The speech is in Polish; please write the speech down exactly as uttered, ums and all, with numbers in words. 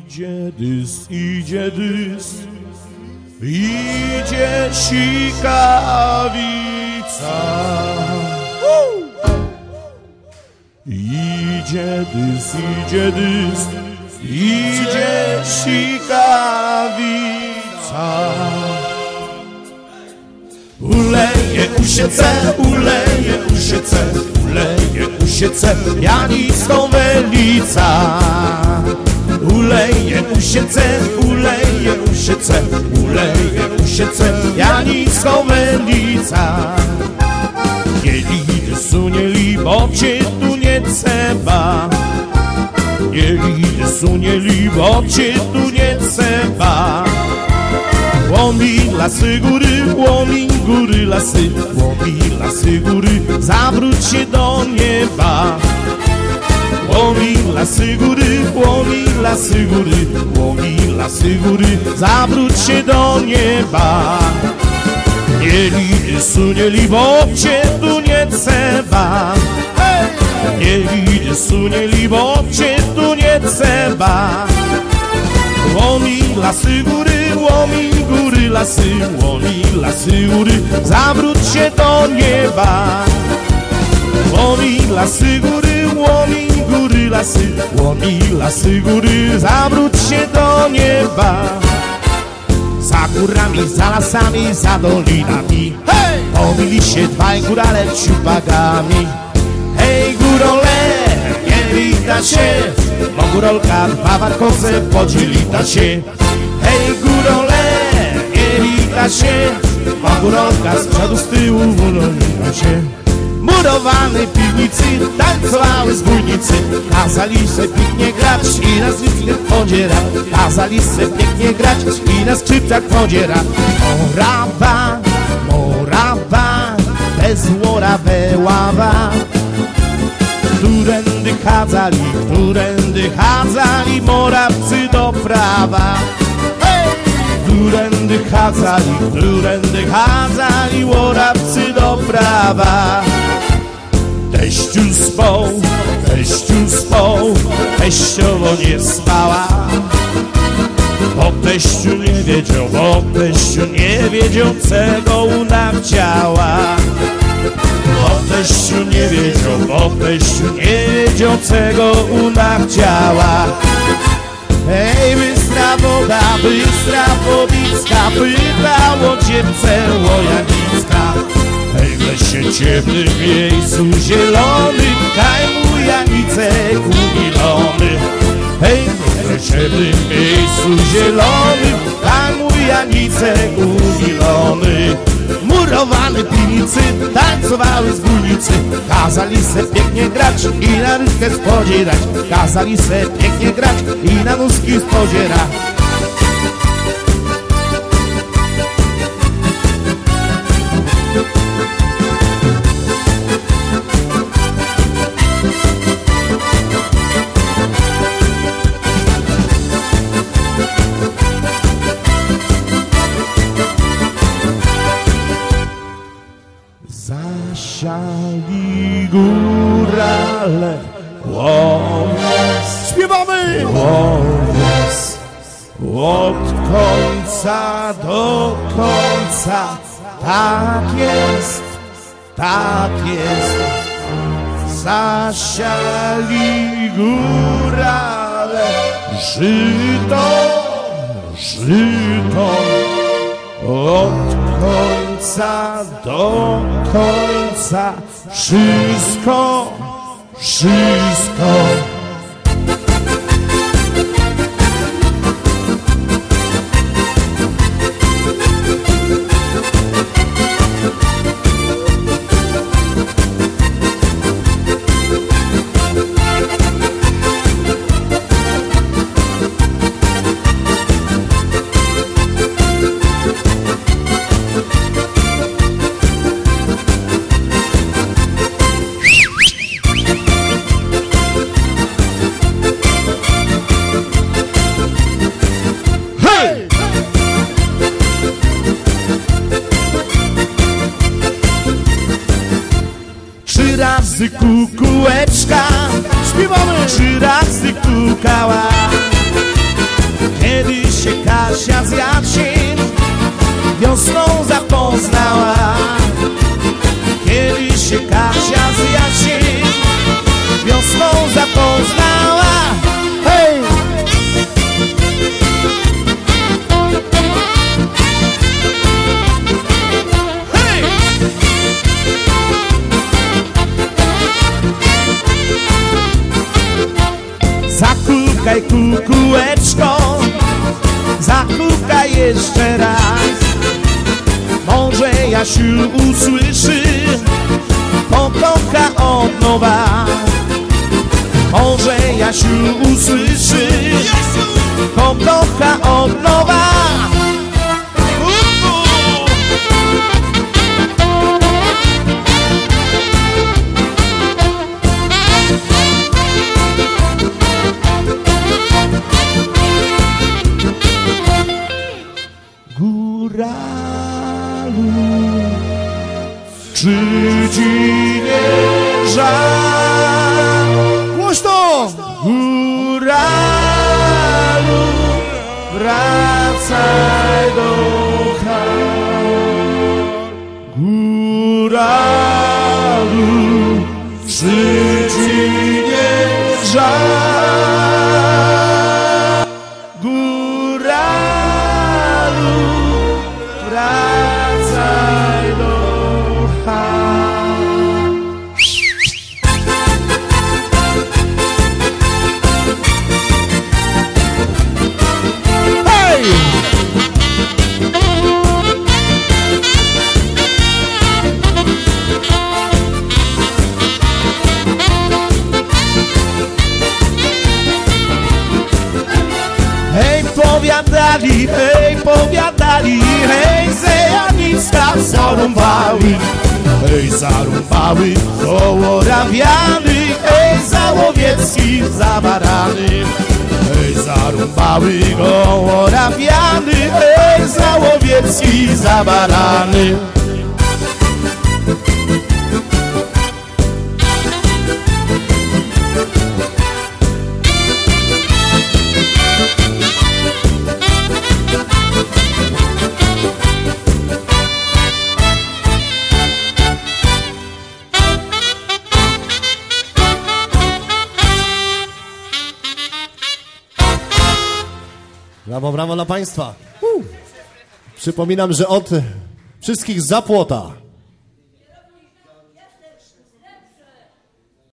Idzie dys, idzie dys, idzie sikawica. Idzie dys, idzie dys, idzie sikawica. Uleje usiece, uleje usiece, uleje usiece, Janicką Melica. Uleje usiece, uleje usiece, uleje usiece, Janicką Melica. Nie lidy sunie li, bo cię tu nie trzeba. Nie lidy sunie li, bo cię tu nie trzeba. Łomi lasy góry, łomi góry lasy, łomi lasy góry, zawróć się do nieba. Łomi lasy góry, łomi lasy góry, łomi lasy góry, zawróć się do nieba. Nie lidy sunie li, bo cię tu nie trzeba. Nie lidy sunie li, bo cię tu nie trzeba. Łomi lasy góry, łomi góry lasy, łomi lasy góry, zawróć się do nieba. Łomi lasy góry, łomi góry lasy, łomi lasy góry, zawróć się do nieba. Za górami, za lasami, za dolinami, hej! Pomili się dwaj górale ciupagami. Hej górole, nie wita się, bo górolka dwa warkoce podzielita się. Hej górole, nie wita się, bo górolka z przodu z tyłu wulolita się. Murowanej piwnicy tańcowały zbójnicy, kazali se pięknie grać i na zwykle podziera. Kazali se pięknie grać i na skrzypcach podziera. Morawa, Morawa, bez łorawe ława. Którędy chadzali, którędy chadzali Morawcy do prawa. Którędy chadzali, którędy chadzali Morawcy do prawa. Teściu spał, teściu spał, teściowo nie spała. Bo teściu nie wiedział, bo teściu nie wiedział, czego ona chciała. Bo teściu nie wiedział, bo teściu nie wiedział, czego ona chciała. Hej, bystra woda, bystra wodicka, pytało dziewczę Łojanicka. Hej, w lesie ciepłym miejscu zielonym, kaj mu Janicek umilony. Hej, w lesie ciepłym miejscu zielonym, kaj mu Janicek umilony. Murowane piwnicy, tańcowały zbójnicy, kazali se pięknie grać i na rybkę spodzierać. Kazali se pięknie grać i na nóżki spodzierać. Zasiali górale łowiec. Śpiewamy! Łowiec od końca do końca. Tak jest, tak jest. Zasiali górale żyto, żyto. Od końca do końca wszystko, wszystko. razy kukułeczka, śpiewamy, trzy razy kukała. swe kukułeczko, zakuka jeszcze raz. Może Jasiu usłyszy, pokocha od nowa. Może Jasiu usłyszy, pokocha od nowa. Góralu, czy ci nie żal? Głośno! Góralu, wracaj do chał. Góralu, czy ci nie żal? Góralu, wracaj do chał. Hej! Hej, powiadali, hej, powiadali, hej, Zejanicka zarąbały, hej, zarąbały koło Rawiany, hej, Załowiecki za barany, hej, zarąbały koło Rawiany, hej, Załowiecki za barany. Brawo, brawo dla Państwa. Uh. Przypominam, że od wszystkich z Zapłota